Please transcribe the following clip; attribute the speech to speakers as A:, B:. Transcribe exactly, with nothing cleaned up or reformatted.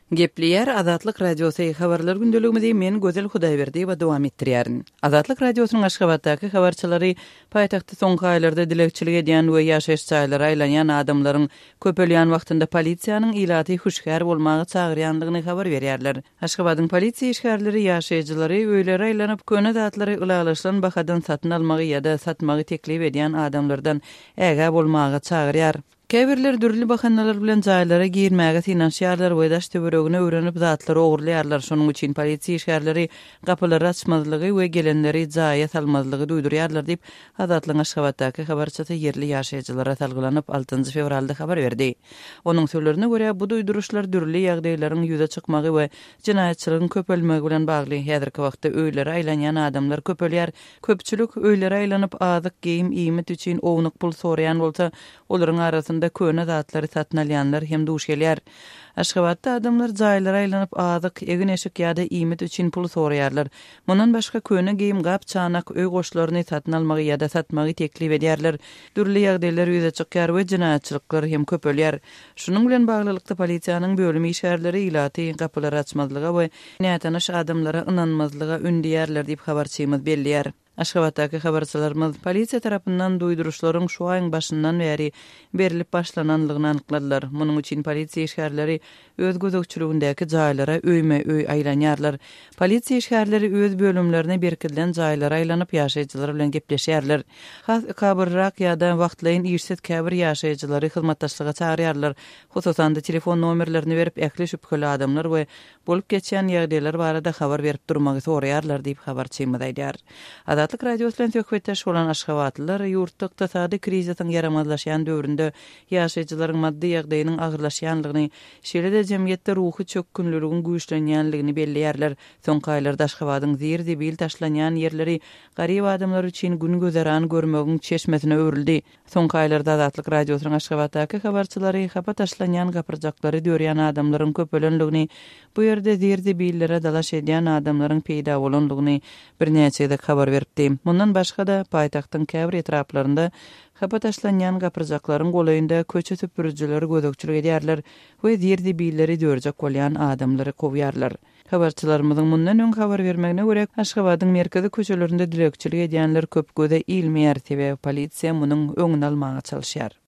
A: Gepleyer Azatlyk Radiosu habarlar gündeligimizde men Gözel Hudaýberdi we dowam etdirýärin. Azatlyk Radiosynyň Aşgabatdaky habarçylary paýtagtda soňky aýlarda dilekçilik edýän we ýaşaýyş çaýlary aýlanýan adamlaryň köpelýän wagtynda polisiýanyň ilaty huşgär bolmagy çagyrýanlygyny habar berýärler. Aşgabatyň polisiýa işgärleri ýaşaýjylary öýlere aýlanyp köne zatlary ulalaşlan bahadan satyn almagy ýa-da satmagy teklip edýän adamlardan ägä bolmagy çagyrýar. Käbirler dürli bahannalar bilen jaýlara girmäge finansiýarlar we daş töweregine öwrenip zatlary ogurlaýarlar. Şonuň üçin polisiýa işgärleri gapylary açmazlygy we gelenleri jaýa salmazlygy duýdurýarlar diýip Azatlyň Aşgabatdaky habarçysy yerli ýaşaýjylara talgylanyp altynjy fevralda habar berdi. Onuň sözlerine görä bu duýduruşlar dürli ýagdaýlaryň ýüze çykmagy we jinaýatçylygyň köpelmegi bilen bagly. Häzirki wagtda öýlere aýlanýan adamlar köpelýär. Köpçülik öýlere aýlanyp azyk geýim iýmit üçin ownyk pul soraýan bolsa, olaryň arasynda da köne zatlary satyn alýanlar hem duş gelýär. Aşgabatda adamlar jaýlara aýlanyp azyk, egin eşik ýa-da iýmit üçin pul soraýarlar. Mundan başga köne geyim gap çanak öý goşlaryny satyn almagy ýa-da satmagy teklip edýärler. Dürli ýagdaýlar ýüze çykýar we jinaýatçylyklar hem köpelýär. Şunun bilen baglylykda polisiýanyň bölümi işgärleri ilaty gapylary açmazlyga we nätaniş adamlara ynanmazlyga ündýärler diýip habarçymyz belliýär. Aşgabatdaky habarçylarymyz polisiýa tarapyndan duýduruşlaryň şu aýyň başyndan bäri berilip başlananlygyny anykladylar. Munyň üçin polisiýa işgärleri öz gözegçiligindäki jaýlara öýme öý aýlanýarlar. Polisiýa işgärleri öz bölümlerine berkilen jaýlara aýlanyp ýaşaýjylar bilen gepleşýärler. Has kabyrrak ýa-da wagtlaýyn işset käbir ýaşaýjylary hyzmatdaşlyga çagyrýarlar. Hususan da telefon nomerlerini berip ähli şüpheli adamlar we bolup geçýän ýagdaýlar barada habar berip durmagy soraýarlar diýip habarçymyz aýdýar. Azatlyk Radiosu bilen söhbetdeş bolan Aşgabatlylar ýurtda ykdysady kriziň yaramazlaşýan döwründe ýaşaýjylaryň maddi ýagdaýynyň agyrlaşýanlygyny, şeýle-de jemgyýetde ruhy çökkünlüliginiň güýçlenýänligini belliýärler. Soňky aýlarda Aşgabatyň zir-debil taşlanýan ýerleri garyp adamlar üçin gün gözeran görmegiň çeşmesine öwrüldi. Soňky aýlarda Azatlyk Radiosynyň Aşgabatdaky habarçylary hapa taşlanýan gapyrjaklary dörýän adamlaryň köpelenligini, bu ýerde zir-debillere dalaş edýän adamlaryň peýda bolanlygyny bir näçe habar beripdi. Mundan başga da paýtagtyň käbir etraplarynda hapa taşlanýan gapyrjaklaryň golaýynda köçe süpürüjileri gözekçilik edýärler we zir-debilleri dörjek bolýan adamlary kowýarlar. Habarçylarymyzyň mundan öň habar bermegine görä, Aşgabatyň merkezi köçelerinde dilekçilik edýänler köp göze ilmeýär sebäbi polisiýa munyň öňüni almagy çalyşýar.